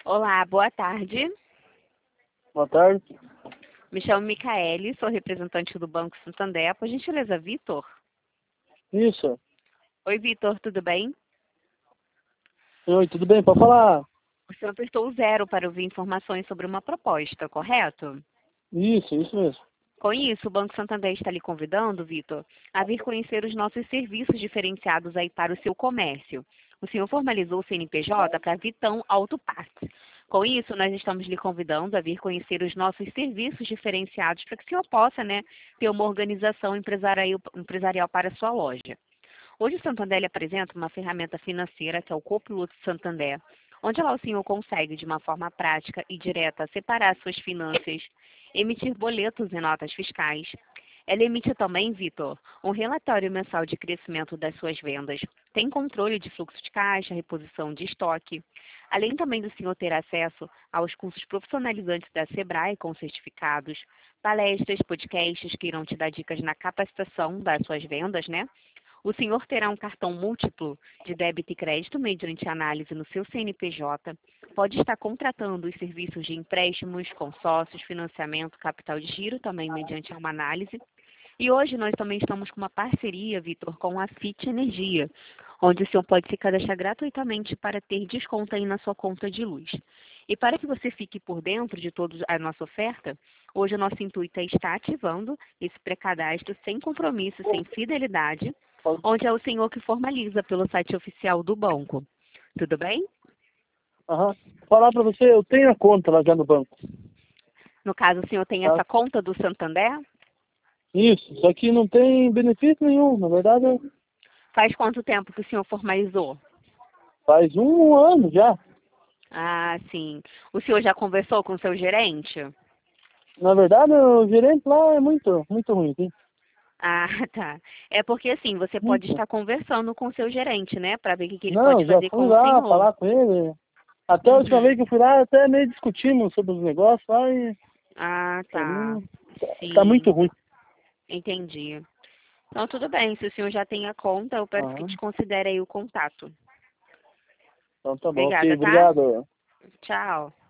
Olá, boa tarde. Boa tarde. Me chamo Micaele, sou representante do Banco Santander. Por gentileza, Vitor? Isso. Oi, Vitor, tudo bem? Oi, tudo bem? Pode falar? O senhor apertou o 0 para ouvir informações sobre uma proposta, correto? Isso mesmo. Com isso, o Banco Santander está lhe convidando, Vitor, a vir conhecer os nossos serviços diferenciados aí para o seu comércio. O senhor formalizou o CNPJ para Vitão Autopartes. Com isso, nós estamos lhe convidando a vir conhecer os nossos serviços diferenciados para que o senhor possa, né, ter uma organização empresarial para a sua loja. Hoje o Santander lhe apresenta uma ferramenta financeira que é o Copiloto Santander, onde lá o senhor consegue, de uma forma prática e direta, separar suas finanças, emitir boletos e notas fiscais. Ela emite também, Vitor, um relatório mensal de crescimento das suas vendas. Tem controle de fluxo de caixa, reposição de estoque. Além também do senhor ter acesso aos cursos profissionalizantes da Sebrae com certificados, palestras, podcasts que irão te dar dicas na capacitação das suas vendas, né? O senhor terá um cartão múltiplo de débito e crédito mediante análise no seu CNPJ. Pode estar contratando os serviços de empréstimos, consórcios, financiamento, capital de giro, também mediante uma análise. E hoje nós também estamos com uma parceria, Vitor, com a FIT Energia, onde o senhor pode se cadastrar gratuitamente para ter desconto aí na sua conta de luz. E para que você fique por dentro de toda a nossa oferta, hoje o nosso intuito é estar ativando esse pré-cadastro sem compromisso, sem fidelidade, onde é o senhor que formaliza pelo site oficial do banco. Tudo bem? Aham. Falar para você, eu tenho a conta lá já no banco. No caso, o senhor tem Tá? essa conta do Santander? Isso, só que não tem benefício nenhum. Na verdade, Faz quanto tempo que o senhor formalizou? faz um ano já. Ah, sim. O senhor já conversou com o seu gerente? Na verdade, o gerente lá é muito ruim, sim. Ah, tá. É porque assim, você pode Muito. estar conversando com o seu gerente, né? Para ver o que que ele pode Não, já fazer fui com o lá senhor. falar com ele. Até a última Uhum. vez que eu fui lá, até meio discutimos sobre os negócios lá e Ah, pra tá. mim tá muito Sim, ruim. entendi. Então, tudo bem. Se o senhor já tem a conta, eu peço que Aham. desconsidere aí o contato. Então tá bom, ok, Obrigada, tá? obrigado. Tchau.